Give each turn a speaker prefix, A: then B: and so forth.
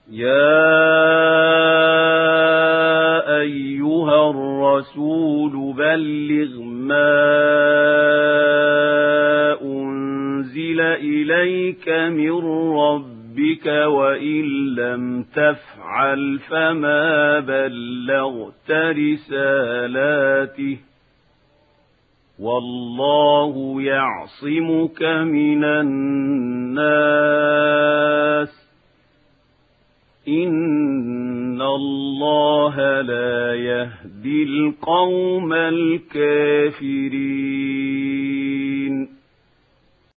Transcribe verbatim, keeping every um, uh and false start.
A: يا أيها الرسول بلغ ما أنزل إليك من ربك وإن لم تفعل فما بلغت رسالاته والله يعصمك من الناس إن الله لا يهدي القوم الكافرين.